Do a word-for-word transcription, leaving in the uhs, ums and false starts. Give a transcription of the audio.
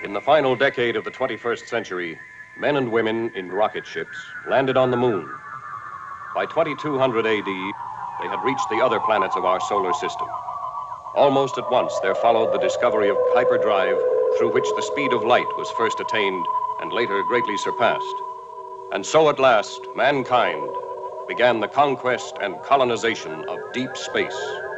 In the final decade of the twenty-first century, men and women in rocket ships landed on the moon. By twenty-two hundred A D, they had reached the other planets of our solar system. Almost at once, there followed the discovery of hyperdrive, through which the speed of light was first attained and later greatly surpassed. And so at last, mankind began the conquest and colonization of deep space.